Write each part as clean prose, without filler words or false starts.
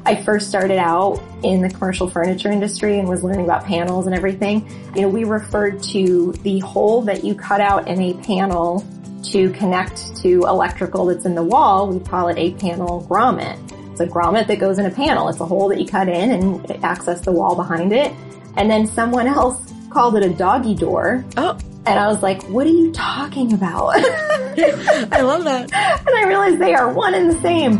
I first started out in the commercial furniture industry and was learning about panels and everything, we referred to the hole that you cut out in a panel to connect to electrical that's in the wall. We call it a panel grommet. It's a grommet that goes in a panel. It's a hole that you cut in and access the wall behind it. And then someone else called it a doggy door. Oh. And I was like, what are you talking about? I love that. And I realized they are one and the same.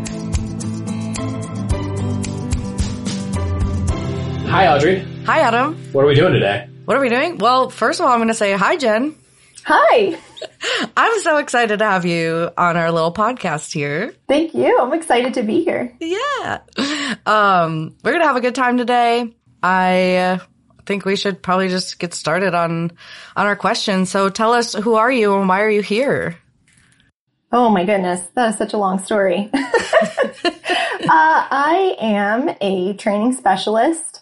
Hi, Audrey. Hi, Adam. What are we doing today? What are we doing? Well, first of all, I'm going to say hi, Jen. Hi. I'm so excited to have you on our little podcast here. Thank you. I'm excited to be here. Yeah. We're going to have a good time today. I think we should probably just get started on our questions. So tell us, who are you and why are you here? Oh my goodness. That is such a long story. I am a training specialist.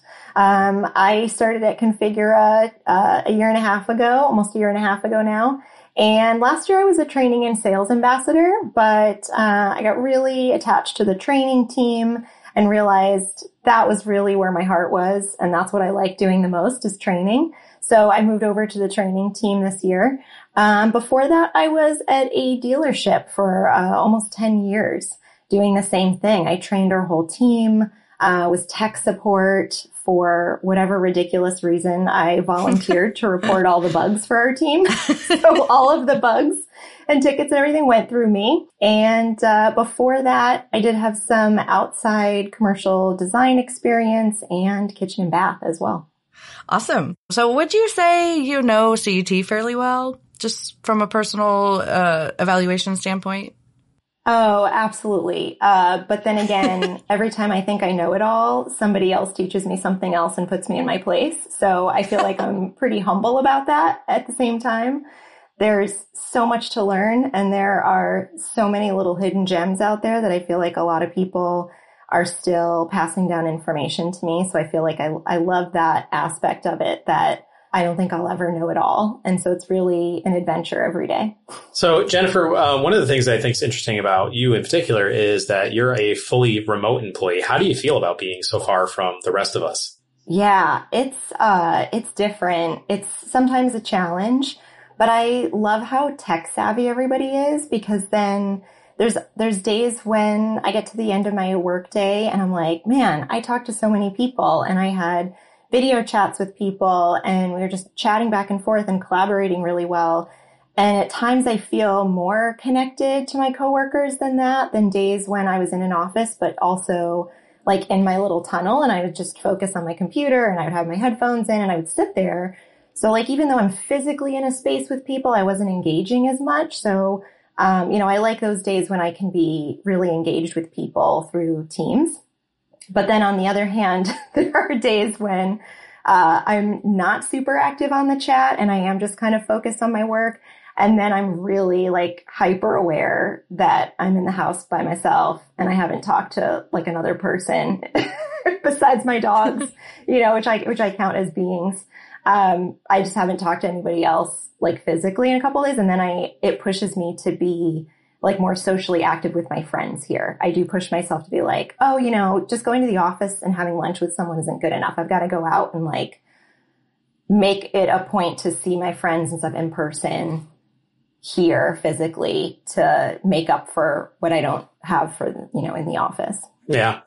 I started at Configura a year and a half ago, almost a year and a half ago now. And last year I was a training and sales ambassador, but I got really attached to the training team and realized that was really where my heart was. And that's what I like doing the most is training. So I moved over to the training team this year. Before that, I was at a dealership for almost 10 years doing the same thing. I trained our whole team, was tech support. For whatever ridiculous reason, I volunteered to report all the bugs for our team. So all of the bugs and tickets and everything went through me. And before that, I did have some outside commercial design experience and kitchen and bath as well. Awesome. So would you say you know CUT fairly well, just from a personal evaluation standpoint? Oh, absolutely. But then again, every time I think I know it all, somebody else teaches me something else and puts me in my place. So I feel like I'm pretty humble about that at the same time. There's so much to learn, and there are so many little hidden gems out there that I feel like a lot of people are still passing down information to me. So I feel like I love that aspect of it, that I don't think I'll ever know it all. And so it's really an adventure every day. So Jennifer, one of the things that I think is interesting about you in particular is that you're a fully remote employee. How do you feel about being so far from the rest of us? Yeah, it's different. It's sometimes a challenge, but I love how tech savvy everybody is, because then there's days when I get to the end of my work day and I'm like, man, I talked to so many people and I had video chats with people and we were just chatting back and forth and collaborating really well. And at times I feel more connected to my coworkers than days when I was in an office, but also like in my little tunnel, and I would just focus on my computer and I would have my headphones in and I would sit there. So like, even though I'm physically in a space with people, I wasn't engaging as much. So, I like those days when I can be really engaged with people through Teams. But then on the other hand, there are days when I'm not super active on the chat and I am just kind of focused on my work. And then I'm really like hyper aware that I'm in the house by myself and I haven't talked to like another person besides my dogs, which I count as beings. I just haven't talked to anybody else like physically in a couple of days. And then it pushes me to be like more socially active with my friends here. I do push myself to be like, just going to the office and having lunch with someone isn't good enough. I've got to go out and like make it a point to see my friends and stuff in person here physically to make up for what I don't have for, in the office. Yeah.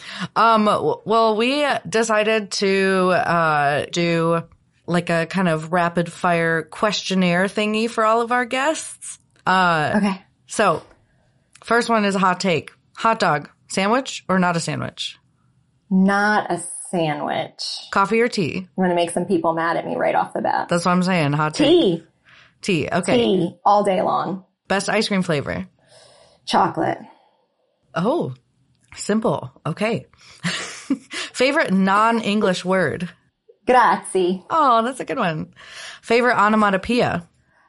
Well, we decided to do like a kind of rapid fire questionnaire thingy for all of our guests. Okay. So, first one is a hot take. Hot dog, sandwich or not a sandwich? Not a sandwich. Coffee or tea? I'm going to make some people mad at me right off the bat. That's what I'm saying, hot take. Tea. Tea, okay. Tea, all day long. Best ice cream flavor? Chocolate. Oh, simple. Okay. Favorite non-English word? Grazie. Oh, that's a good one. Favorite onomatopoeia?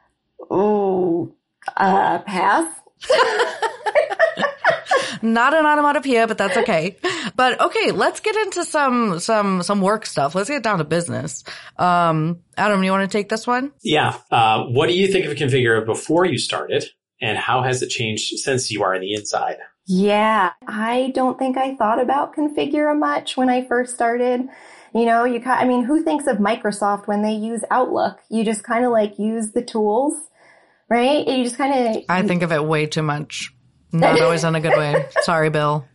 Ooh, pass. Not an onomatopoeia, but that's okay. But okay, let's get into some work stuff. Let's get down to business. Adam, you want to take this one? Yeah. What do you think of Configura before you started, and how has it changed since you are on the inside? Yeah, I don't think I thought about Configura much when I first started. I mean, who thinks of Microsoft when they use Outlook? You just kind of like use the tools, right? You just kind of. I think of it way too much. Not always in a good way. Sorry, Bill.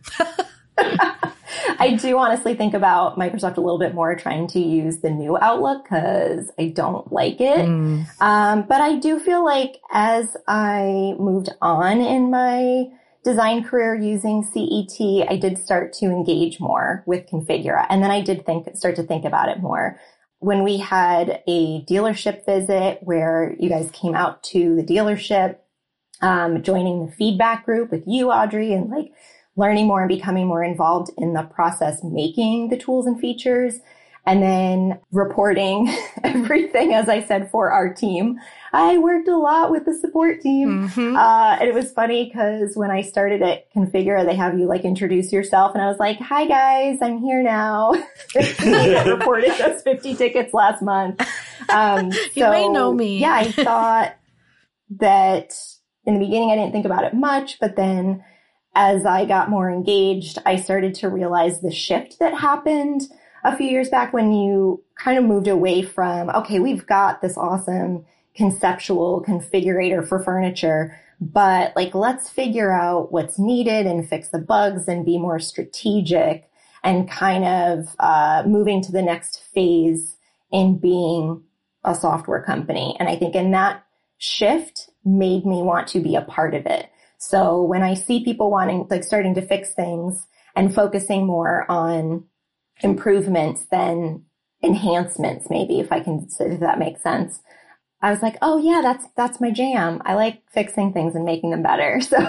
I do honestly think about Microsoft a little bit more trying to use the new Outlook because I don't like it. But I do feel like as I moved on in my design career using CET, I did start to engage more with Configura. And then I did start to think about it more. When we had a dealership visit where you guys came out to the dealership, joining the feedback group with you, Audrey, and like learning more and becoming more involved in the process, making the tools and features, and then reporting everything, as I said, for our team. I worked a lot with the support team. And it was funny because when I started at Configura, they have you like introduce yourself. And I was like, hi guys, I'm here now. I reported those 50 tickets last month. You may know me. Yeah, I thought that in the beginning, I didn't think about it much, but then as I got more engaged, I started to realize the shift that happened a few years back when you kind of moved away from, okay, we've got this awesome conceptual configurator for furniture, but like, let's figure out what's needed and fix the bugs and be more strategic and kind of moving to the next phase in being a software company. And I think in that shift made me want to be a part of it. So when I see people starting to fix things and focusing more on improvements than enhancements, maybe if that makes sense, I was like, oh yeah, that's my jam. I like fixing things and making them better. So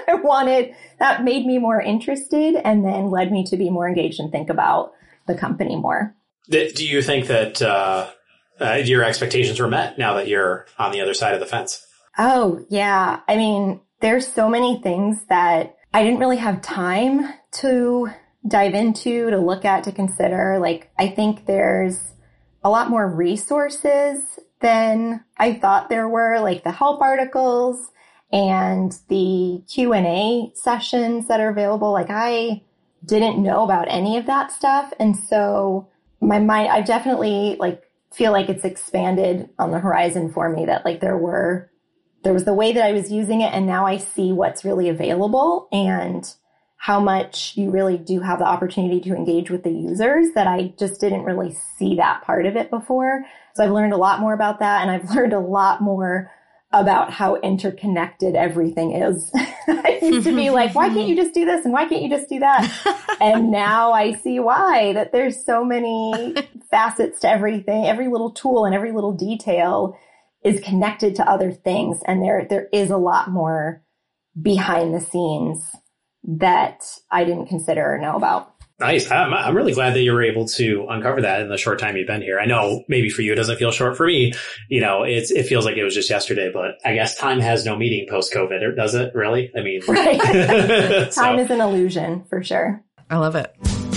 that made me more interested and then led me to be more engaged and think about the company more. Do you think that your expectations were met now that you're on the other side of the fence? Oh yeah. I mean, there's so many things that I didn't really have time to dive into, to look at, to consider. Like, I think there's a lot more resources than I thought there were, like the help articles and the Q&A sessions that are available. Like, I didn't know about any of that stuff. And so my mind, I definitely feel like it's expanded on the horizon for me, that like there was the way that I was using it, and now I see what's really available and how much you really do have the opportunity to engage with the users, that I just didn't really see that part of it before. So I've learned a lot more about that, and I've learned a lot more about how interconnected everything is. I used to be like, why can't you just do this? And why can't you just do that? And now I see why, that there's so many facets to everything. Every little tool and every little detail is connected to other things. And there is a lot more behind the scenes that I didn't consider or know about. Nice. I'm really glad that you were able to uncover that in the short time you've been here. I know maybe for you it doesn't feel short. For me, it feels like it was just yesterday, but I guess time has no meaning post-COVID, or does it really? I mean, right. Time is an illusion for sure. I love it.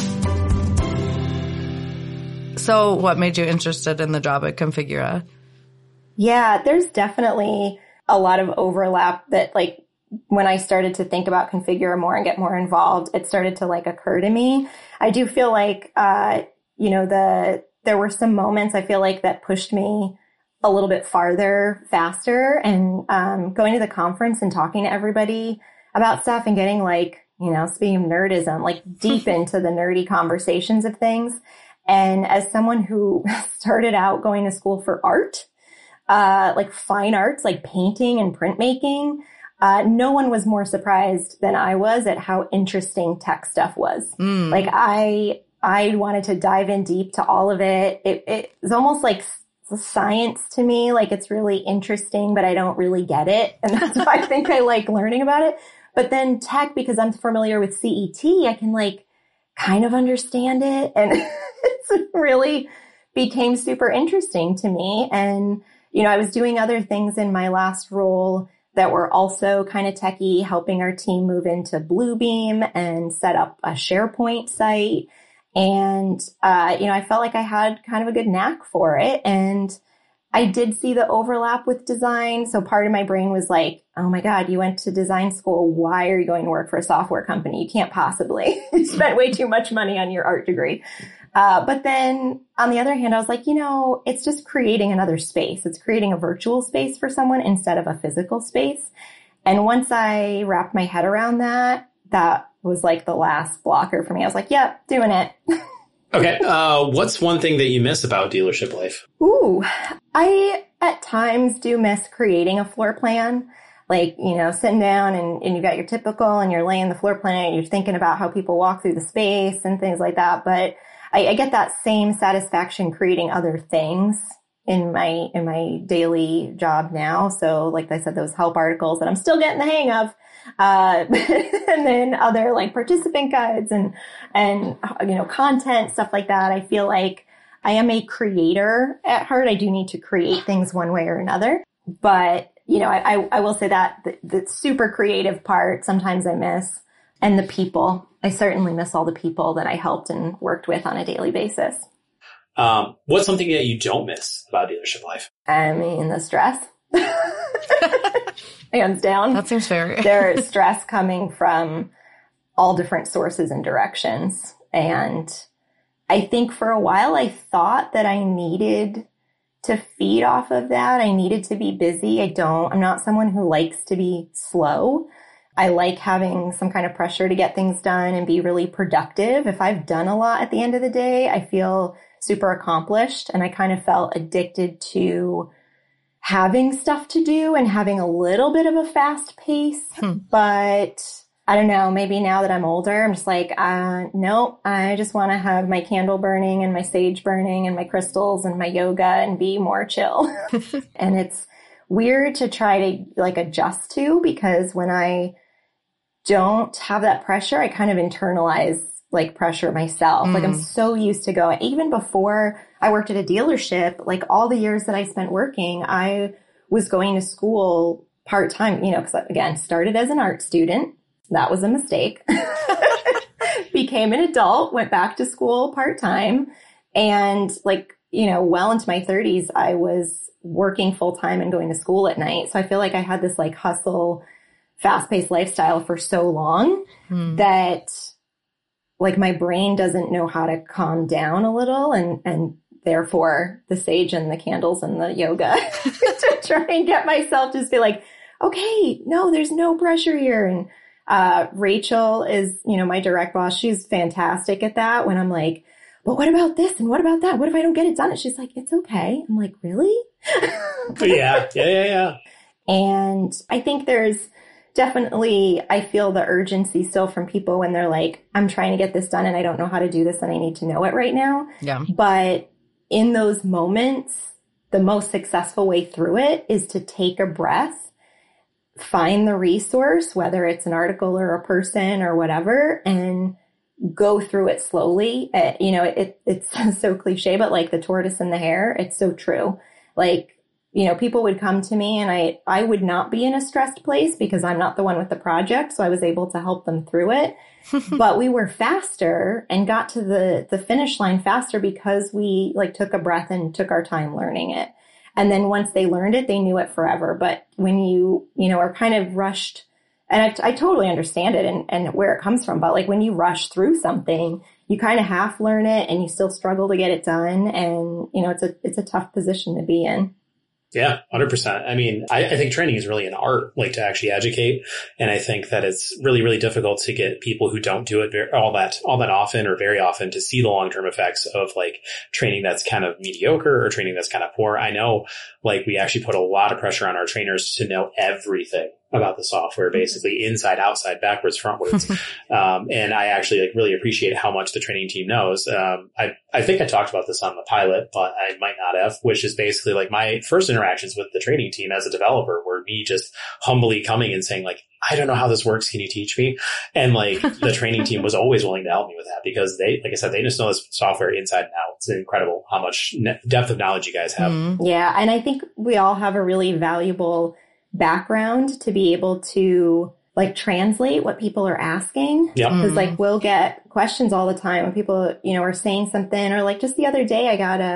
So what made you interested in the job at Configura? Yeah, there's definitely a lot of overlap that when I started to think about Configura more and get more involved, it started to occur to me. I do feel like, there were some moments I feel like that pushed me a little bit farther, faster, and, going to the conference and talking to everybody about stuff and getting speaking of nerdism, deep into the nerdy conversations of things. And as someone who started out going to school for art, fine arts, like painting and printmaking, no one was more surprised than I was at how interesting tech stuff was. I wanted to dive in deep to all of it. It was almost like science to me. It's really interesting, but I don't really get it. And that's why I think I like learning about it. But then tech, because I'm familiar with CET, I can kind of understand it. And it's really became super interesting to me. And, I was doing other things in my last role that were also kind of techie, helping our team move into Bluebeam and set up a SharePoint site. And, I felt like I had kind of a good knack for it. And I did see the overlap with design. So part of my brain was like, oh my God, you went to design school. Why are you going to work for a software company? You can't possibly. You spent way too much money on your art degree. But then on the other hand, I was like, it's just creating another space. It's creating a virtual space for someone instead of a physical space. And once I wrapped my head around that, that was like the last blocker for me. I was like, yep, doing it. Okay. What's one thing that you miss about dealership life? Ooh, I at times do miss creating a floor plan. Like, sitting down and you got your typical and you're laying the floor plan and you're thinking about how people walk through the space and things like that. But I get that same satisfaction creating other things in my daily job now. So like I said, those help articles that I'm still getting the hang of. And then other like participant guides and content, stuff like that. I feel like I am a creator at heart. I do need to create things one way or another. But, I will say that the super creative part sometimes I miss, and the people. I certainly miss all the people that I helped and worked with on a daily basis. What's something that you don't miss about dealership life? I mean, the stress. Hands down. That seems fair. There's stress coming from all different sources and directions. And I think for a while I thought that I needed to feed off of that. I needed to be busy. I'm not someone who likes to be slow. I like having some kind of pressure to get things done and be really productive. If I've done a lot at the end of the day, I feel super accomplished. And I kind of felt addicted to having stuff to do and having a little bit of a fast pace. But I don't know, maybe now that I'm older, I'm just like, no, I just want to have my candle burning and my sage burning and my crystals and my yoga and be more chill. And it's weird to try to like adjust to, because when I don't have that pressure, I kind of internalize like pressure myself. Like I'm so used to going, even before I worked at a dealership, like all the years that I spent working, I was going to school part-time, because again, started as an art student. That was a mistake. Became an adult, went back to school part-time, and well into my 30s, I was working full-time and going to school at night. So I feel like I had this like hustle, fast-paced lifestyle for so long that like my brain doesn't know how to calm down a little, and therefore the sage and the candles and the yoga to try and get myself to just be like, okay, no, there's no pressure here. And Rachel is, my direct boss. She's fantastic at that. When I'm like, but what about this? And what about that? What if I don't get it done? And she's like, it's okay. I'm like, really? Yeah. And I think there's definitely, I feel the urgency still from people when they're like, I'm trying to get this done and I don't know how to do this and I need to know it right now. Yeah. But in those moments, the most successful way through it is to take a breath, find the resource, whether it's an article or a person or whatever, and go through it slowly. It's so cliche, but like the tortoise and the hare, it's so true. Like, people would come to me and I would not be in a stressed place because I'm not the one with the project. So I was able to help them through it, but we were faster and got to the finish line faster because we like took a breath and took our time learning it. And then once they learned it, they knew it forever. But when you are kind of rushed, and I totally understand it and where it comes from, but like when you rush through something, you kind of half learn it and you still struggle to get it done. And, it's a tough position to be in. Yeah, 100%. I mean, I think training is really an art, like to actually educate. And I think that it's really, really difficult to get people who don't do it all that often or very often to see the long-term effects of like training that's kind of mediocre or training that's kind of poor. I know like we actually put a lot of pressure on our trainers to know everything about the software, basically inside, outside, backwards, frontwards. And I actually like really appreciate how much the training team knows. I think I talked about this on the pilot, but I might not have, which is basically like my first interactions with the training team as a developer were me just humbly coming and saying like, I don't know how this works. Can you teach me? And like the training team was always willing to help me with that because they, like I said, they just know this software inside and out. It's incredible how much depth of knowledge you guys have. Yeah. And I think we all have a really valuable background to be able to like translate what people are asking. Yeah. Because like we'll get questions all the time when people, are saying something, or like just the other day I got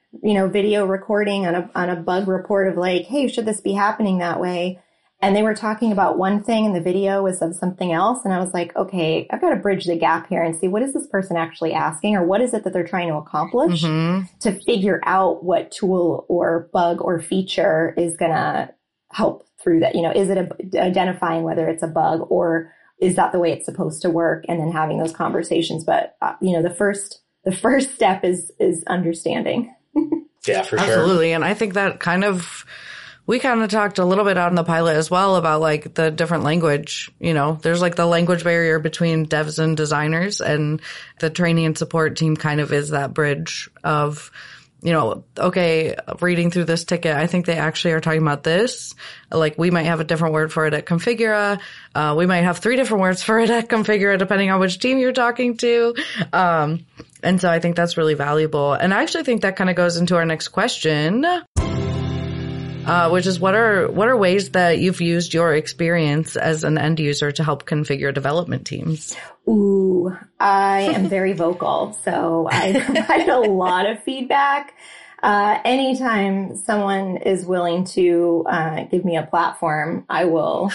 video recording on a bug report of like, hey, should this be happening that way? And they were talking about one thing and the video was of something else. And I was like, okay, I've got to bridge the gap here and see what is this person actually asking, or what is it that they're trying to accomplish to figure out what tool or bug or feature is going to help through that. Is it identifying whether it's a bug, or is that the way it's supposed to work? And then having those conversations. But, the first step is understanding. Yeah, for sure. Absolutely. And I think that we kind of talked a little bit on the pilot as well about like the different language, there's like the language barrier between devs and designers, and the training and support team kind of is that bridge of, okay, reading through this ticket, I think they actually are talking about this. Like we might have a different word for it at Configura. We might have 3 different words for it at Configura, depending on which team you're talking to. And so I think that's really valuable. And I actually think that kind of goes into our next question. Which is what are ways that you've used your experience as an end user to help configure development teams? Ooh, I am very vocal, so I provide a lot of feedback. Anytime someone is willing to give me a platform, I will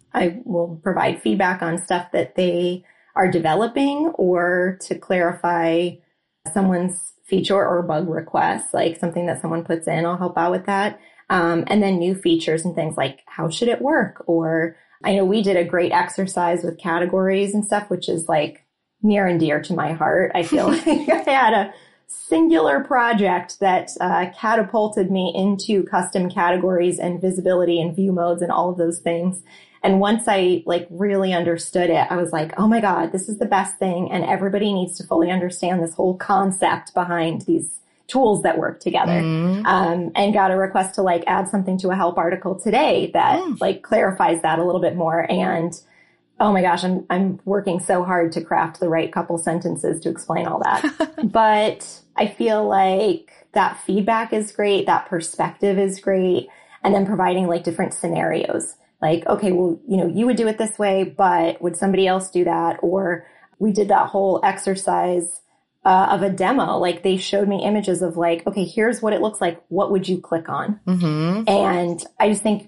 provide feedback on stuff that they are developing, or to clarify someone's feature or bug request, like something that someone puts in, I'll help out with that. And then new features and things like, how should it work? Or I know we did a great exercise with categories and stuff, which is like near and dear to my heart. I feel like I had a singular project that catapulted me into custom categories and visibility and view modes and all of those things. And once I like really understood it, I was like, oh my God, this is the best thing. And everybody needs to fully understand this whole concept behind these tools that work together. And got a request to like add something to a help article today that like clarifies that a little bit more. And oh my gosh, I'm working so hard to craft the right couple sentences to explain all that. But I feel like that feedback is great. That perspective is great. And then providing like different scenarios, like, okay, well, you would do it this way, but would somebody else do that? Or we did that whole exercise of a demo. Like they showed me images of like, okay, here's what it looks like. What would you click on? And I just think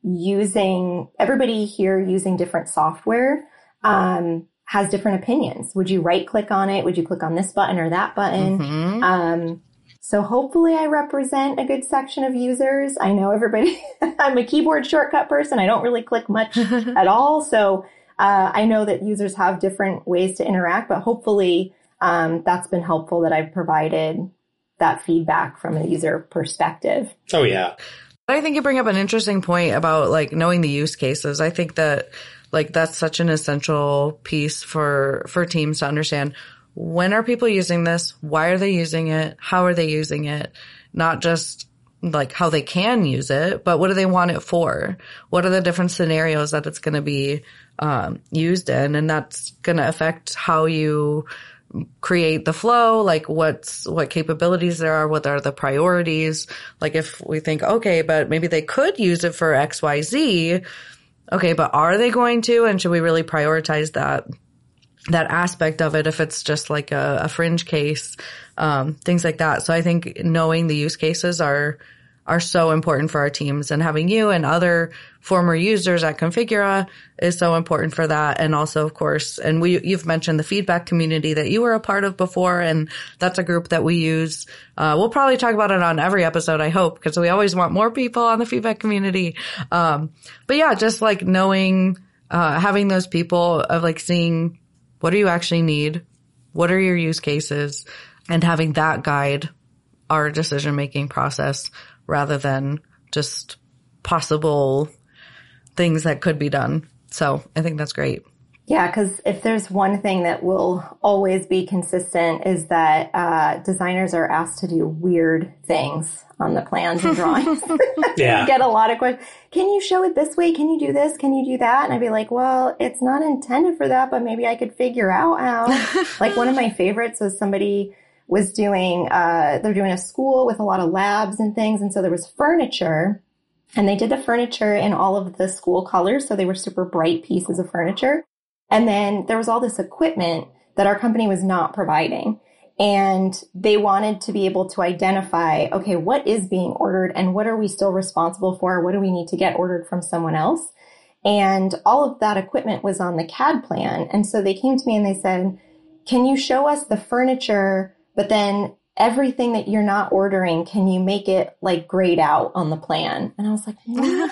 everybody here using different software, has different opinions. Would you right click on it? Would you click on this button or that button? So hopefully I represent a good section of users. I know everybody, I'm a keyboard shortcut person. I don't really click much at all. So, I know that users have different ways to interact, but hopefully, that's been helpful that I've provided that feedback from a user perspective. Oh, yeah. I think you bring up an interesting point about like knowing the use cases. I think that like that's such an essential piece for teams to understand. When are people using this? Why are they using it? How are they using it? Not just like how they can use it, but what do they want it for? What are the different scenarios that it's going to be used in? And that's going to affect how you create the flow, like what capabilities there are, what are the priorities. Like if we think, okay, but maybe they could use it for XYZ. Okay, but are they going to? And should we really prioritize that aspect of it if it's just like a fringe case, things like that. So I think knowing the use cases are so important for our teams, and having you and other former users at Configura is so important for that. And also, of course, and you've mentioned the feedback community that you were a part of before, and that's a group that we use. We'll probably talk about it on every episode, I hope, because we always want more people on the feedback community. But yeah, just like knowing, having those people of like seeing what do you actually need? What are your use cases? And having that guide our decision-making process rather than just possible things that could be done. So I think that's great. Yeah, because if there's one thing that will always be consistent is that designers are asked to do weird things on the plans and drawings. Yeah. You get a lot of questions. Can you show it this way? Can you do this? Can you do that? And I'd be like, well, it's not intended for that, but maybe I could figure out how. Like one of my favorites was somebody was doing, they're doing a school with a lot of labs and things. And so there was furniture, and they did the furniture in all of the school colors. So they were super bright pieces of furniture. And then there was all this equipment that our company was not providing. And they wanted to be able to identify, okay, what is being ordered and what are we still responsible for? What do we need to get ordered from someone else? And all of that equipment was on the CAD plan. And so they came to me and they said, can you show us the furniture, but then everything that you're not ordering, can you make it like grayed out on the plan? And I was like,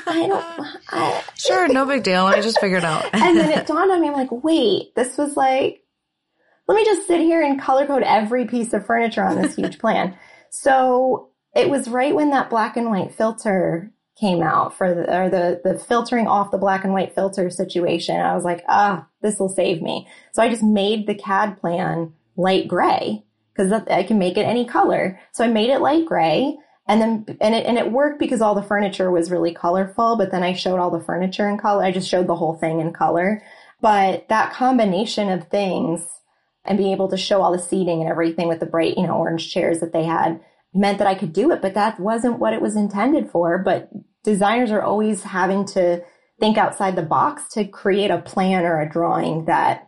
Sure, no big deal. I just figured it out. And then it dawned on me, I'm like, wait, this was like, let me just sit here and color code every piece of furniture on this huge plan. So it was right when that black and white filter came out for the filtering off the black and white filter situation. I was like, this will save me. So I just made the CAD plan light gray because I can make it any color. So I made it light gray and it worked because all the furniture was really colorful, but then I showed all the furniture in color. I just showed the whole thing in color. But that combination of things and being able to show all the seating and everything with the bright, orange chairs that they had meant that I could do it, but that wasn't what it was intended for. But designers are always having to think outside the box to create a plan or a drawing that,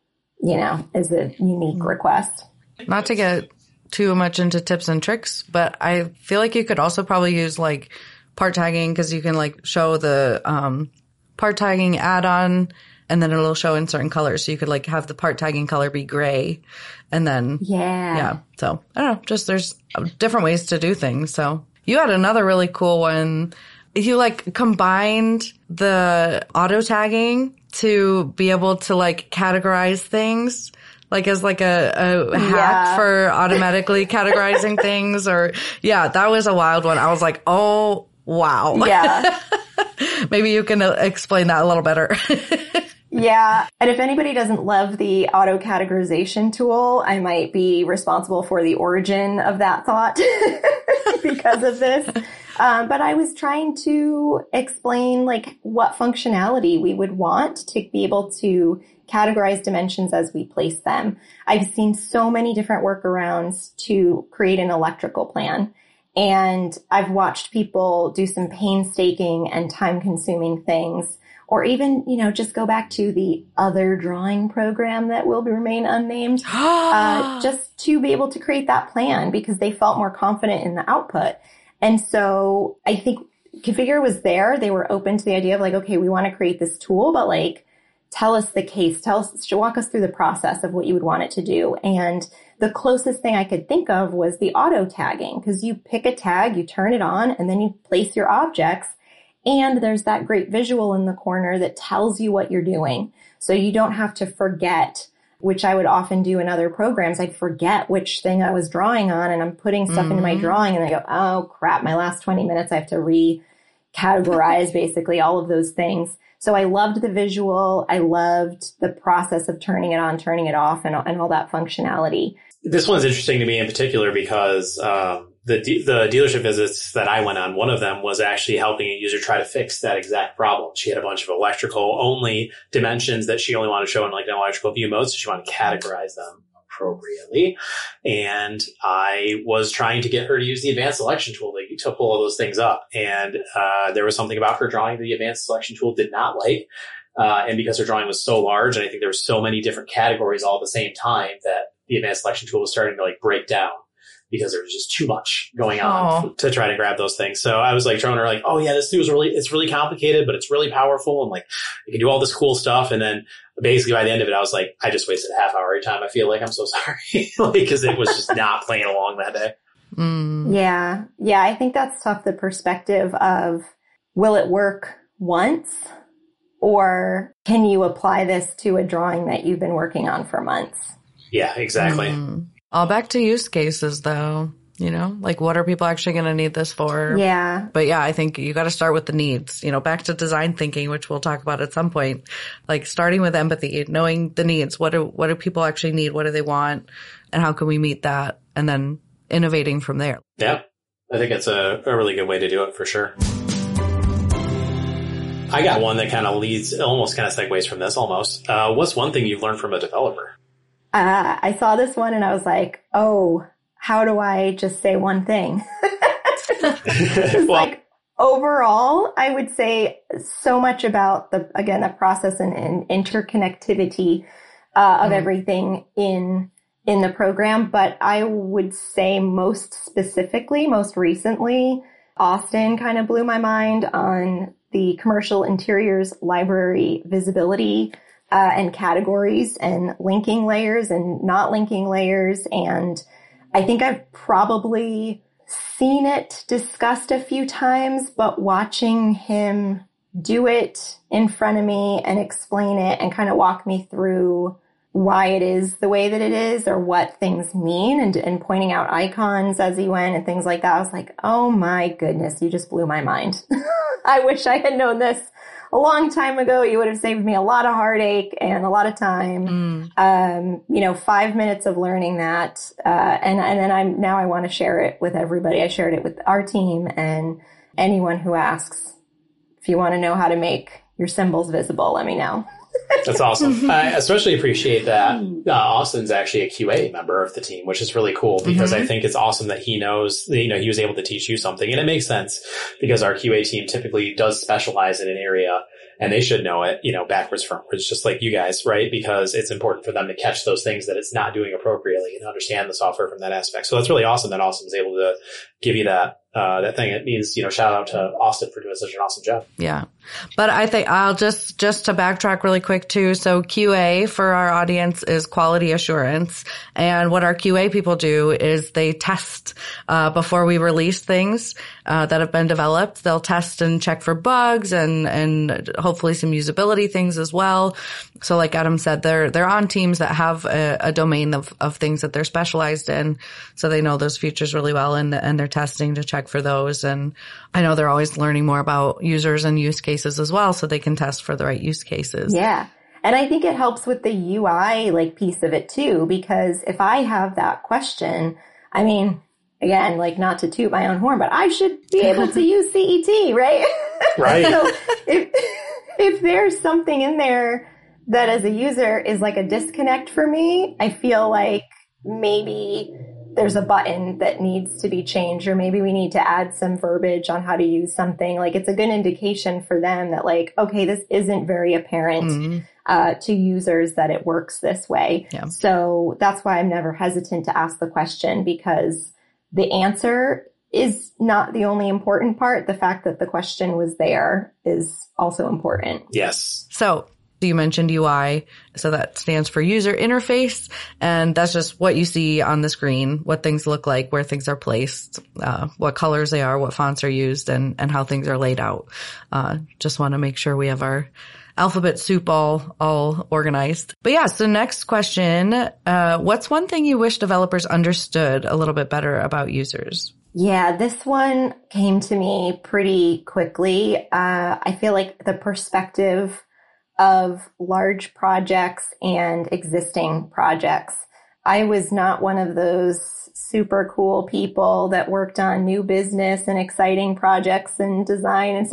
is a unique request. Not to get too much into tips and tricks, but I feel like you could also probably use like part tagging because you can like show the part tagging add-on and then it'll show in certain colors. So you could like have the part tagging color be gray and then, yeah. So I don't know, just there's different ways to do things. So you had another really cool one. You like combined the auto tagging to be able to like categorize things. Like as like a hack for automatically categorizing things that was a wild one. I was like, oh, wow. Yeah. Maybe you can explain that a little better. Yeah. And if anybody doesn't love the auto categorization tool, I might be responsible for the origin of that thought because of this. But I was trying to explain like what functionality we would want to be able to categorize dimensions as we place them. I've seen so many different workarounds to create an electrical plan. And I've watched people do some painstaking and time-consuming things, or even, just go back to the other drawing program that will remain unnamed, just to be able to create that plan because they felt more confident in the output. And so I think Configure was there. They were open to the idea of like, okay, we want to create this tool, but like, tell us the case, walk us through the process of what you would want it to do. And the closest thing I could think of was the auto tagging, because you pick a tag, you turn it on, and then you place your objects. And there's that great visual in the corner that tells you what you're doing. So you don't have to forget, which I would often do in other programs. I'd forget which thing I was drawing on, and I'm putting stuff into my drawing, and I go, oh crap, my last 20 minutes, I have to recategorize basically all of those things. So I loved the visual. I loved the process of turning it on, turning it off, and all that functionality. This one's interesting to me in particular because the dealership visits that I went on, one of them was actually helping a user try to fix that exact problem. She had a bunch of electrical only dimensions that she only wanted to show in like an electrical view mode, so she wanted to categorize them appropriately. And I was trying to get her to use the advanced selection tool to pull all those things up. And there was something about her drawing that the advanced selection tool did not like. And because her drawing was so large, and I think there were so many different categories all at the same time, that the advanced selection tool was starting to like break down because there was just too much going on to try to grab those things. So I was like showing her like, oh yeah, this tool is it's really complicated, but it's really powerful. And like, you can do all this cool stuff. And then basically by the end of it, I was like, I just wasted a half hour every time. I feel like I'm so sorry. Because it was just not playing along that day. Yeah. Yeah. I think that's tough. The perspective of, will it work once? Or can you apply this to a drawing that you've been working on for months? Yeah, exactly. All back to use cases though, like what are people actually going to need this for? Yeah. But yeah, I think you got to start with the needs, back to design thinking, which we'll talk about at some point, like starting with empathy, knowing the needs. What do people actually need? What do they want? And how can we meet that? And then innovating from there. Yeah. I think it's a really good way to do it for sure. I got one that kind of almost kind of segues from this almost. What's one thing you've learned from a developer? I saw this one and I was like, oh, how do I just say one thing? Like overall, I would say so much about the process and interconnectivity of everything in in the program, but I would say most recently, Austin kind of blew my mind on the commercial interiors library visibility and categories and linking layers and not linking layers. And I think I've probably seen it discussed a few times, but watching him do it in front of me and explain it and kind of walk me through why it is the way that it is or what things mean and pointing out icons as he went and things like that. I was like, oh my goodness, you just blew my mind. I wish I had known this a long time ago. You would have saved me a lot of heartache and a lot of time. 5 minutes of learning that. And then I want to share it with everybody. I shared it with our team and anyone who asks, if you want to know how to make your symbols visible, let me know. That's awesome. I especially appreciate that Austin's actually a QA member of the team, which is really cool because I think it's awesome that he knows, he was able to teach you something. And it makes sense because our QA team typically does specialize in an area and they should know it, backwards, frontwards, just like you guys, right? Because it's important for them to catch those things that it's not doing appropriately and understand the software from that aspect. So that's really awesome that Austin's able to give you that thing. It means, shout out to Austin for doing such an awesome job. Yeah. But I think I'll just to backtrack really quick too. So QA for our audience is quality assurance. And what our QA people do is they test, before we release things, that have been developed. They'll test and check for bugs and hopefully some usability things as well. So like Adam said, they're on teams that have a domain of things that they're specialized in. So they know those features really well and they're testing to check for those. And I know they're always learning more about users and use cases as well, so they can test for the right use cases. Yeah. And I think it helps with the UI piece of it too, because if I have that question, I mean, again, not to toot my own horn, but I should be able to use CET, right? Right. So if there's something in there that as a user is a disconnect for me, I feel like maybe there's a button that needs to be changed, or maybe we need to add some verbiage on how to use something. It's a good indication for them that okay, this isn't very apparent to users that it works this way. Yeah. So that's why I'm never hesitant to ask the question, because the answer is not the only important part. The fact that the question was there is also important. Yes. So you mentioned UI, so that stands for user interface, and that's just what you see on the screen, what things look like, where things are placed, what colors they are, what fonts are used, and how things are laid out. Just want to make sure we have our alphabet soup all organized. But yeah, so next question, what's one thing you wish developers understood a little bit better about users? Yeah, this one came to me pretty quickly. I feel like the perspective of large projects and existing projects. I was not one of those super cool people that worked on new business and exciting projects and design. And so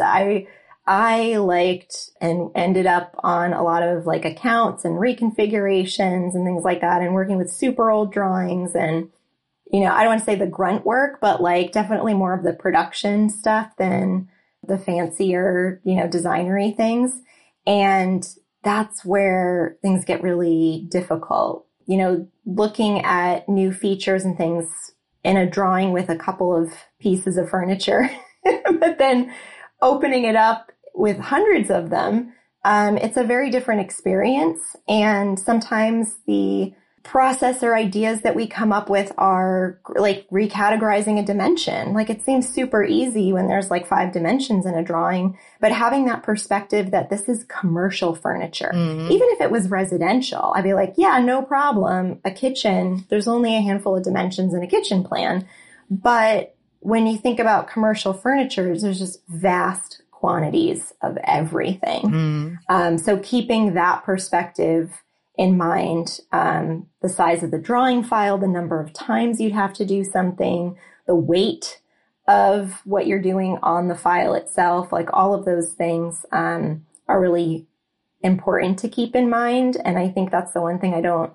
I liked and ended up on a lot of accounts and reconfigurations and things like that, and working with super old drawings and, I don't want to say the grunt work, but definitely more of the production stuff than the fancier, designery things. And that's where things get really difficult. Looking at new features and things in a drawing with a couple of pieces of furniture, but then opening it up with hundreds of them, it's a very different experience. And sometimes the process or ideas that we come up with are recategorizing a dimension. It seems super easy when there's 5 dimensions in a drawing, but having that perspective that this is commercial furniture, even if it was residential, I'd be yeah, no problem. A kitchen, there's only a handful of dimensions in a kitchen plan. But when you think about commercial furniture, there's just vast quantities of everything. So keeping that perspective in mind, the size of the drawing file, the number of times you'd have to do something, the weight of what you're doing on the file itself, all of those things are really important to keep in mind. And I think that's the one thing I don't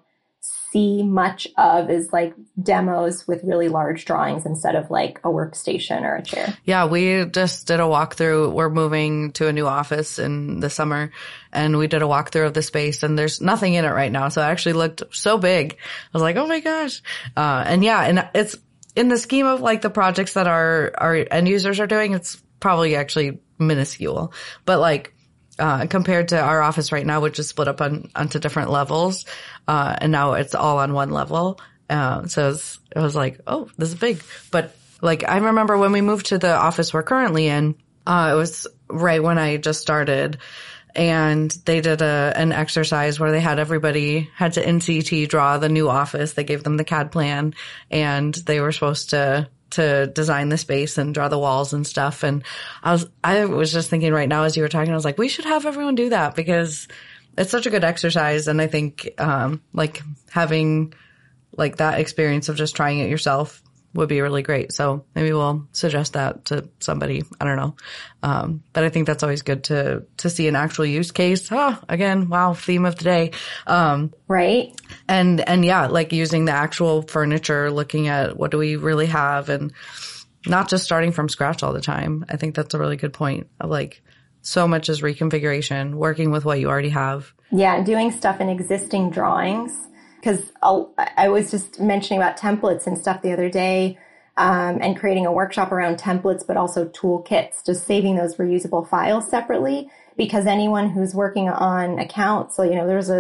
see much of is like demos with really large drawings instead of like a workstation or a chair. Yeah, we just did a walkthrough. We're moving to a new office in the summer, and we did a walkthrough of the space, and there's nothing in it right now. So it actually looked so big. I was like, oh my gosh. And it's in the scheme of like the projects that our end users are doing, it's probably actually minuscule, but like, compared to our office right now, which is split up onto different levels. And now it's all on one level. So it was like, oh, this is big. But like, I remember when we moved to the office we're currently in, it was right when I just started, and they did an exercise where they had everybody had to NCT draw the new office. They gave them the CAD plan, and they were supposed to design the space and draw the walls and stuff. And I was just thinking right now as you were talking, I was like, we should have everyone do that because it's such a good exercise. And I think, like having like that experience of just trying it yourself would be really great. So maybe we'll suggest that to somebody. I don't know. But I think that's always good to see an actual use case. Again, wow, theme of the day. Right. And yeah, like using the actual furniture, looking at what do we really have and not just starting from scratch all the time. I think that's a really good point of like so much is reconfiguration, working with what you already have. Yeah. Doing stuff in existing drawings. Because I was just mentioning about templates and stuff the other day, and creating a workshop around templates, but also toolkits, just saving those reusable files separately. Because anyone who's working on accounts, so there was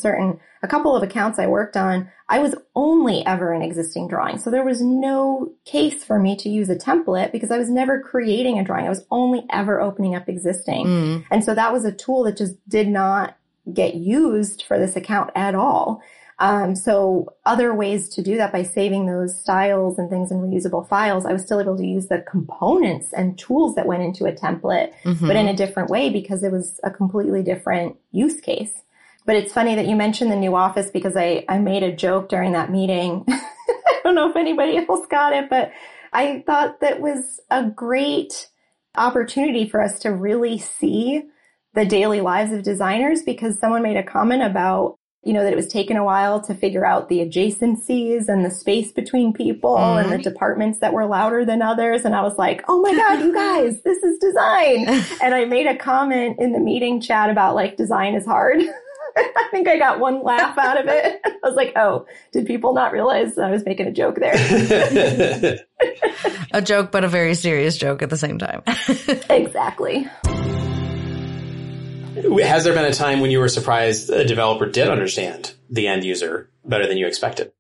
a couple of accounts I worked on, I was only ever in existing drawings. So there was no case for me to use a template because I was never creating a drawing. I was only ever opening up existing. And so that was a tool that just did not get used for this account at all. So other ways to do that by saving those styles and things in reusable files, I was still able to use the components and tools that went into a template, but in a different way because it was a completely different use case. But it's funny that you mentioned the new office because I made a joke during that meeting. I don't know if anybody else got it, but I thought that was a great opportunity for us to really see the daily lives of designers because someone made a comment about that it was taking a while to figure out the adjacencies and the space between people and the departments that were louder than others. And I was like, oh my God, you guys, this is design. And I made a comment in the meeting chat about like design is hard. I think I got one laugh out of it. I was like, oh, did people not realize I was making a joke there? A joke, but a very serious joke at the same time. Exactly. Has there been a time when you were surprised a developer did understand the end user better than you expected?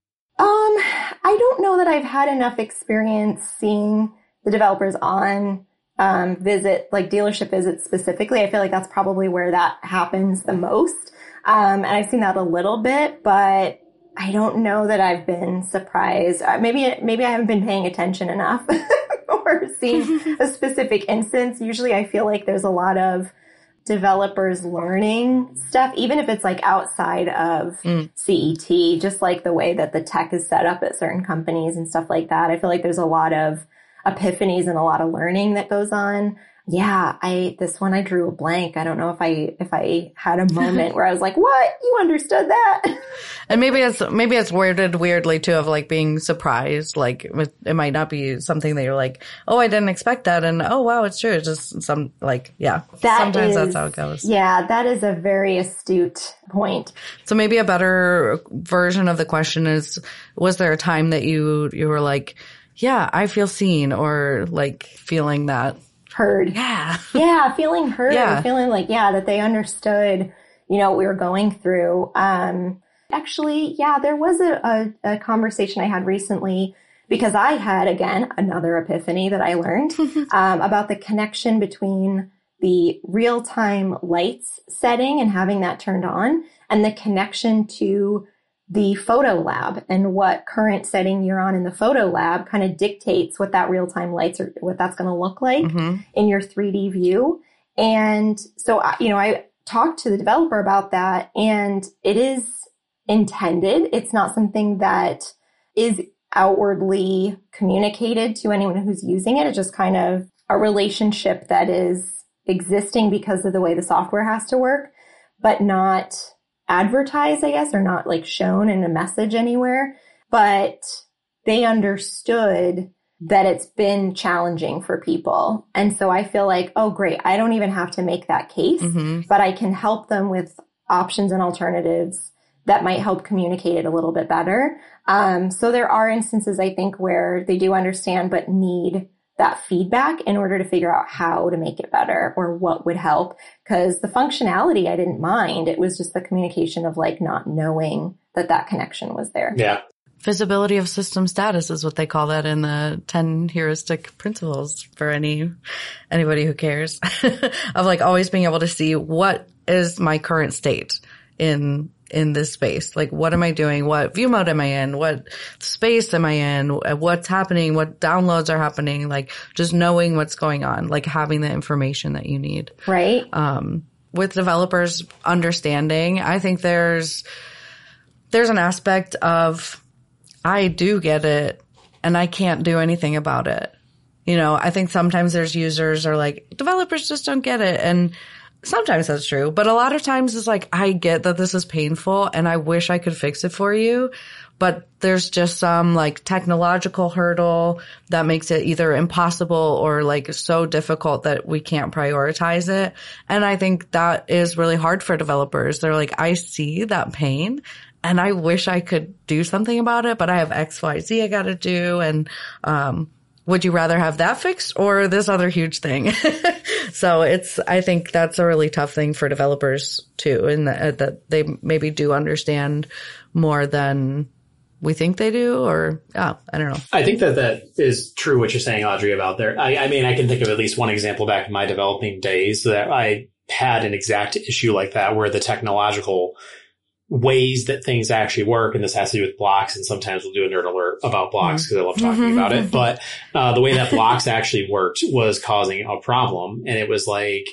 I don't know that I've had enough experience seeing the developers on dealership visits specifically. I feel like that's probably where that happens the most. And I've seen that a little bit, but I don't know that I've been surprised. Maybe I haven't been paying attention enough or seen a specific instance. Usually I feel like there's a lot of developers learning stuff, even if it's like outside of CET, just like the way that the tech is set up at certain companies and stuff like that. I feel like there's a lot of epiphanies and a lot of learning that goes on. Yeah, this one I drew a blank. I don't know if I had a moment where I was like, what? You understood that? And maybe it's worded weirdly too of like being surprised. Like it might not be something that you're like, oh, I didn't expect that. And oh, wow, it's true. It's just some like, yeah, sometimes that's how it goes. Yeah, that is a very astute point. So maybe a better version of the question is, was there a time that you were like, yeah, I feel seen, or like feeling that heard. Yeah. Yeah. Feeling heard. Yeah. Feeling like, that they understood, what we were going through. Actually, there was a conversation I had recently because I had, again, another epiphany that I learned, about the connection between the real-time lights setting and having that turned on and the connection to the photo lab and what current setting you're on in the photo lab kind of dictates what that real-time lights or what that's going to look like in your 3D view. And so, I talked to the developer about that, and it is intended. It's not something that is outwardly communicated to anyone who's using it. It's just kind of a relationship that is existing because of the way the software has to work, but not advertised, I guess, or not like shown in a message anywhere, but they understood that it's been challenging for people. And so I feel like, oh, great, I don't even have to make that case, but I can help them with options and alternatives that might help communicate it a little bit better. So there are instances, I think, where they do understand but need that feedback in order to figure out how to make it better or what would help. Because the functionality, I didn't mind. It was just the communication of like not knowing that that connection was there. Yeah. Visibility of system status is what they call that in the 10 heuristic principles for anybody who cares of like always being able to see what is my current state in this space. Like, what am I doing? What view mode am I in? What space am I in? What's happening? What downloads are happening? Like just knowing what's going on, like having the information that you need. Right. With developers understanding, I think there's an aspect of, I do get it and I can't do anything about it. You know, I think sometimes there's users are like, developers just don't get it. And sometimes that's true, but a lot of times it's like, I get that this is painful and I wish I could fix it for you, but there's just some like technological hurdle that makes it either impossible or like so difficult that we can't prioritize it. And I think that is really hard for developers. They're like, I see that pain and I wish I could do something about it, but I have X, Y, Z I got to do. And, would you rather have that fixed or this other huge thing? So I think that's a really tough thing for developers too. And that they maybe do understand more than we think they do, or, I don't know. I think that is true what you're saying, Audrey, about there. I mean, I can think of at least one example back in my developing days that I had an exact issue like that where the technological ways that things actually work, and this has to do with blocks, and sometimes we'll do a nerd alert about blocks because I love talking about it. But the way that blocks actually worked was causing a problem, and it was like,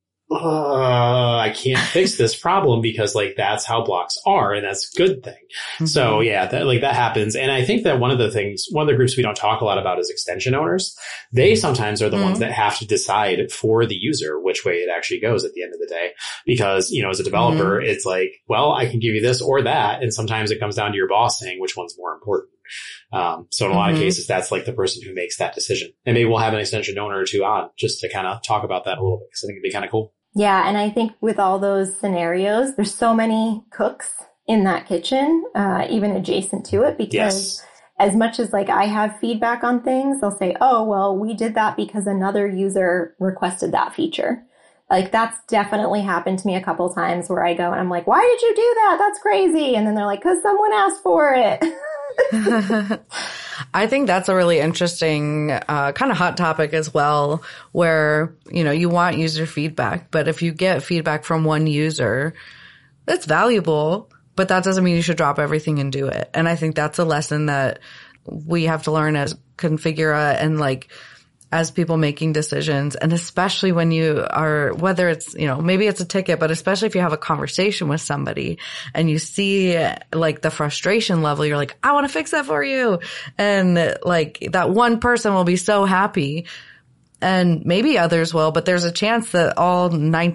I can't fix this problem because like that's how blocks are, and that's a good thing. So yeah, that happens. And I think that one of the groups we don't talk a lot about is extension owners. They sometimes are the ones that have to decide for the user which way it actually goes at the end of the day. Because, you know, as a developer, it's like, well, I can give you this or that. And sometimes it comes down to your boss saying which one's more important. So in a lot of cases, that's like the person who makes that decision. And maybe we'll have an extension owner or two on just to kind of talk about that a little bit because I think it'd be kind of cool. Yeah. And I think with all those scenarios, there's so many cooks in that kitchen, even adjacent to it, because as much as like I have feedback on things, they'll say, oh, well, we did that because another user requested that feature. Like that's definitely happened to me a couple times where I go and I'm like, why did you do that? That's crazy. And then they're like, because someone asked for it. I think that's a really interesting kind of hot topic as well, where, you know, you want user feedback, but if you get feedback from one user, that's valuable, but that doesn't mean you should drop everything and do it. And I think that's a lesson that we have to learn as Configura and like as people making decisions. And especially when you are, whether it's, you know, maybe it's a ticket, but especially if you have a conversation with somebody and you see like the frustration level, you're like, I want to fix that for you. And like that one person will be so happy. And maybe others will, but there's a chance that all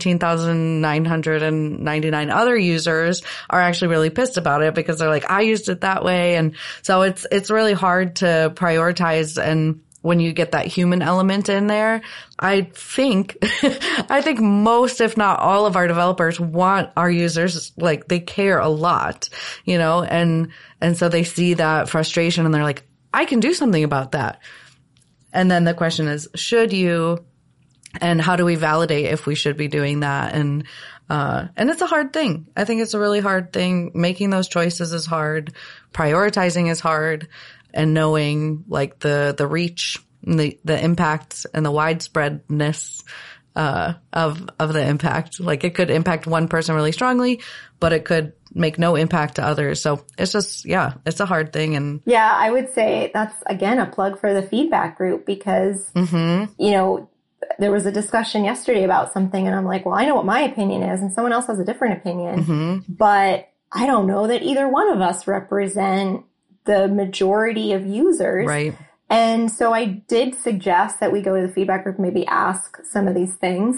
19,999 other users are actually really pissed about it because they're like, I used it that way. And so it's really hard to prioritize. And when you get that human element in there, I think most, if not all of our developers want our users, like they care a lot, you know, and so they see that frustration and they're like, I can do something about that. And then the question is, should you, and how do we validate if we should be doing that? And it's a hard thing. I think it's a really hard thing. Making those choices is hard. Prioritizing is hard. And knowing like the reach, and the impact and the widespreadness, of the impact. Like it could impact one person really strongly, but it could make no impact to others. So it's just, it's a hard thing. And yeah, I would say that's again a plug for the feedback group because, you know, there was a discussion yesterday about something and I'm like, well, I know what my opinion is and someone else has a different opinion, but I don't know that either one of us represent the majority of users. Right. And so I did suggest that we go to the feedback group, maybe ask some of these things.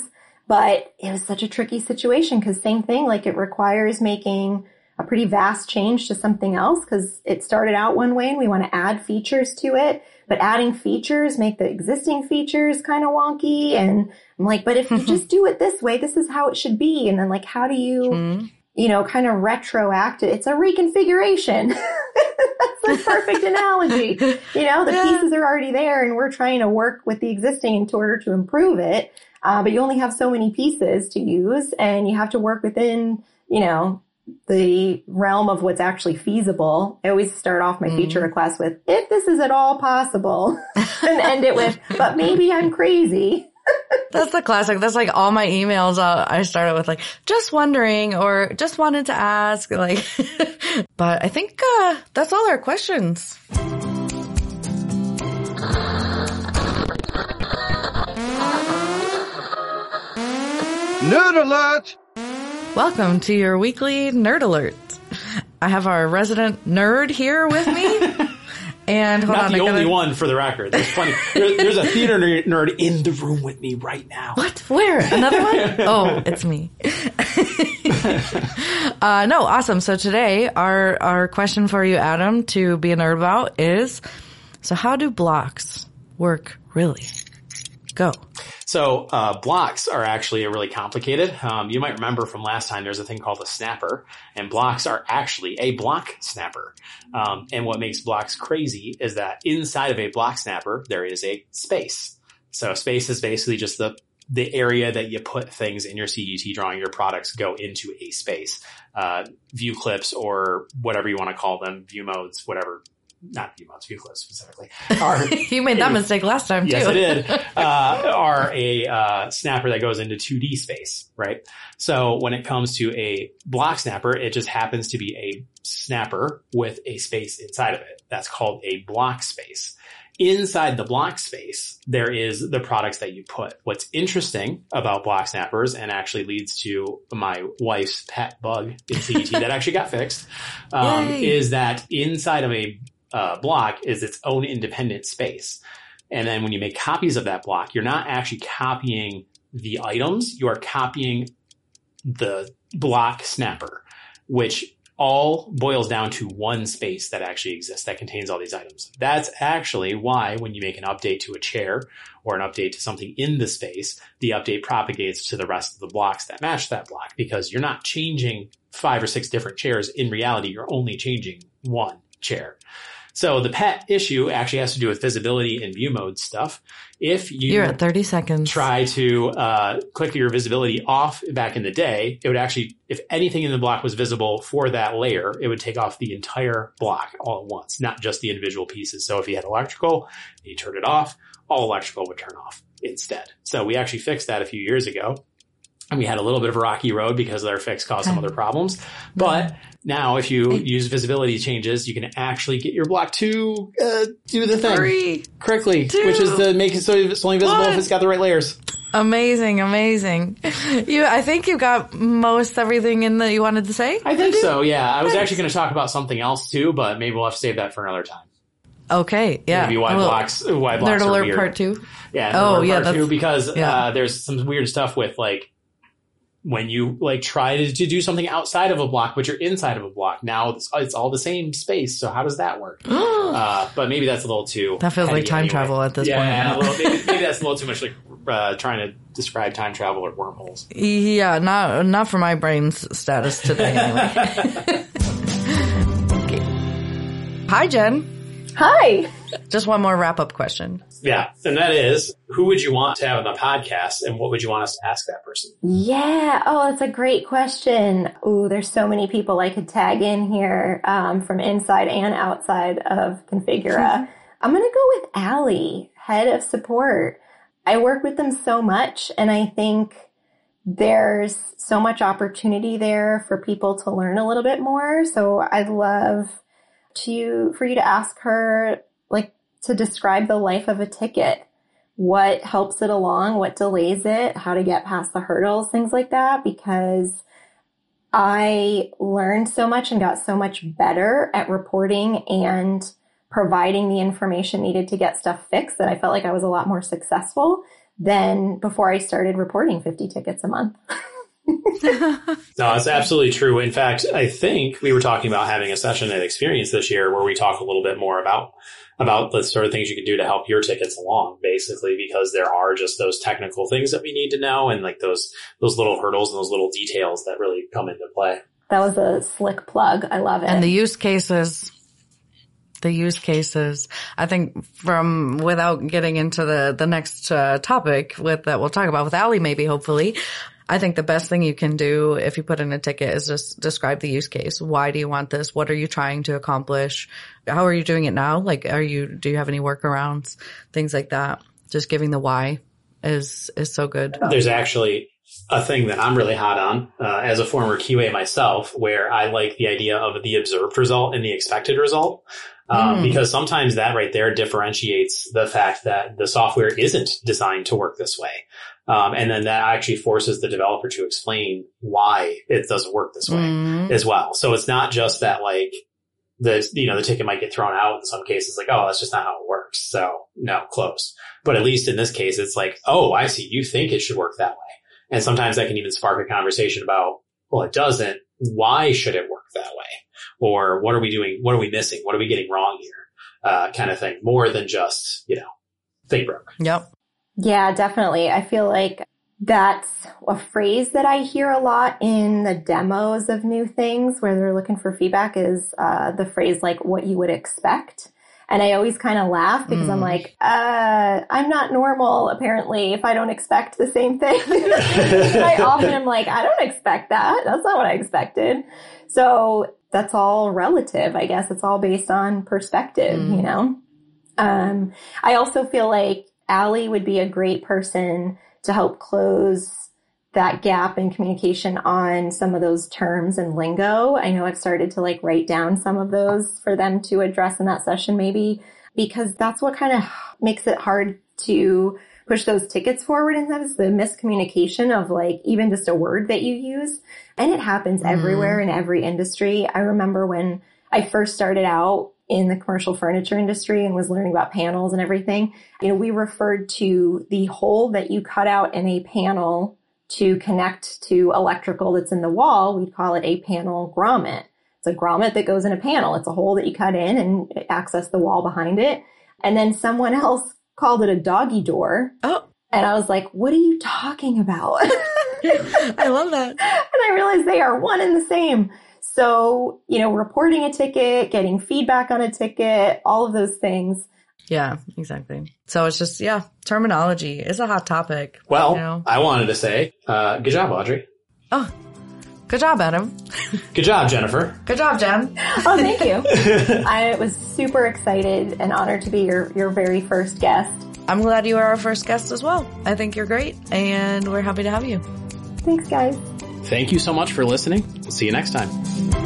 But it was such a tricky situation because same thing, like it requires making a pretty vast change to something else because it started out one way and we want to add features to it. But adding features make the existing features kind of wonky. And I'm like, but if you just do it this way, this is how it should be. And then like, how do you, you know, kind of retroact it? It's a reconfiguration. That's a perfect analogy. You know, the pieces are already there and we're trying to work with the existing in order to improve it. But you only have so many pieces to use and you have to work within, you know, the realm of what's actually feasible. I always start off my feature request with, if this is at all possible, and end it with, but maybe I'm crazy. That's the classic. That's like all my emails. I started with like, just wondering or just wanted to ask. Like, but I think that's all our questions. Nerd alert! Welcome to your weekly Nerd Alert. I have our resident nerd here with me. And hold Not on, the only one, for the record. There's plenty. There's a theater nerd in the room with me right now. What? Where? Another one? Oh, it's me. No, awesome. So today, our question for you, Adam, to be a nerd about is, so how do blocks work really? Go. So blocks are actually really complicated. You might remember from last time there's a thing called a snapper, and blocks are actually a block snapper. And what makes blocks crazy is that inside of a block snapper, there is a space. So space is basically just the area that you put things in your CGT drawing. Your products go into a space. View clips or whatever you want to call them, view modes, whatever. Not view modes, view clips specifically. You made that mistake last time, too. Yes, I did. Are a snapper that goes into 2D space, right? So when it comes to a block snapper, it just happens to be a snapper with a space inside of it. That's called a block space. Inside the block space, there is the products that you put. What's interesting about block snappers, and actually leads to my wife's pet bug in CGT that actually got fixed, is that inside of a block is its own independent space. And then when you make copies of that block, you're not actually copying the items, you are copying the block snapper, which all boils down to one space that actually exists that contains all these items. That's actually why when you make an update to a chair or an update to something in the space, the update propagates to the rest of the blocks that match that block, because you're not changing 5 or 6 different chairs. In reality, you're only changing one chair. So the pet issue actually has to do with visibility and view mode stuff. If you're at 30 seconds, try to click your visibility off back in the day, it would actually, if anything in the block was visible for that layer, it would take off the entire block all at once, not just the individual pieces. So if you had electrical, you turn it off, all electrical would turn off instead. So we actually fixed that a few years ago. And we had a little bit of a rocky road because their fix caused some other problems. But now if you use visibility changes, you can actually get your block to do the thing correctly, which is to make it so it's only visible if it's got the right layers. Amazing. I think you got most everything in that you wanted to say. I think so, yeah. I was actually going to talk about something else too, but maybe we'll have to save that for another time. Okay, yeah. Maybe why blocks Nerd are Alert weird. Part 2. Yeah, Part 2, because there's some weird stuff with like, when you like try to do something outside of a block, but you're inside of a block, now it's all the same space. So how does that work? But maybe that's a little too. That feels like time travel at this point. Yeah, maybe that's a little too much like trying to describe time travel or wormholes. Yeah, not for my brain's status today anyway. Okay. Hi, Jen. Hi. Just one more wrap-up question. Yeah, and that is, who would you want to have on the podcast, and what would you want us to ask that person? Yeah. Oh, that's a great question. Ooh, there's so many people I could tag in here from inside and outside of Configura. I'm going to go with Allie, head of support. I work with them so much, and I think there's so much opportunity there for people to learn a little bit more. So I'd love for you to ask her, like, to describe the life of a ticket. What helps it along? What delays it? How to get past the hurdles? Things like that. Because I learned so much and got so much better at reporting and providing the information needed to get stuff fixed that I felt like I was a lot more successful than before I started reporting 50 tickets a month. No, it's absolutely true. In fact, I think we were talking about having a session at Experience this year where we talk a little bit more about the sort of things you can do to help your tickets along, basically, because there are just those technical things that we need to know and like those little hurdles and those little details that really come into play. That was a slick plug. I love it. And the use cases, I think without getting into the next topic that we'll talk about with Allie, maybe, hopefully, I think the best thing you can do if you put in a ticket is just describe the use case. Why do you want this? What are you trying to accomplish? How are you doing it now? Like, do you have any workarounds? Things like that. Just giving the why is so good. There's actually a thing that I'm really hot on as a former QA myself, where I like the idea of the observed result and the expected result. Because sometimes that right there differentiates the fact that the software isn't designed to work this way. And then that actually forces the developer to explain why it doesn't work this way as well. So it's not just that like the ticket might get thrown out in some cases, like, oh, that's just not how it works. So no, close. But at least in this case, it's like, oh, I see. You think it should work that way. And sometimes that can even spark a conversation about, well, it doesn't. Why should it work that way? Or what are we doing? What are we missing? What are we getting wrong here? Kind of thing. More than just, think broke. Yep. Yeah, definitely. I feel like that's a phrase that I hear a lot in the demos of new things where they're looking for feedback is the phrase like what you would expect. And I always kind of laugh because I'm like, I'm not normal, apparently, if I don't expect the same thing. I often am like, I don't expect that. That's not what I expected. So that's all relative, I guess. It's all based on perspective, I also feel like Allie would be a great person to help close that gap in communication on some of those terms and lingo. I know I've started to like write down some of those for them to address in that session maybe, because that's what kind of makes it hard to push those tickets forward. And that is the miscommunication of like even just a word that you use. And it happens everywhere in every industry. I remember when I first started out in the commercial furniture industry and was learning about panels and everything, we referred to the hole that you cut out in a panel to connect to electrical that's in the wall. We'd call it a panel grommet. It's a grommet that goes in a panel. It's a hole that you cut in and access the wall behind it. And then someone else called it a doggy door. Oh. And I was like, what are you talking about? I love that. And I realized they are one and the same. So, reporting a ticket, getting feedback on a ticket, all of those things. Yeah, exactly. So it's just, terminology is a hot topic. Well, I wanted to say, good job, Audrey. Oh, good job, Adam. Good job, Jennifer. Good job, Jen. Oh, thank you. I was super excited and honored to be your very first guest. I'm glad you are our first guest as well. I think you're great, and we're happy to have you. Thanks, guys. Thank you so much for listening. We'll see you next time.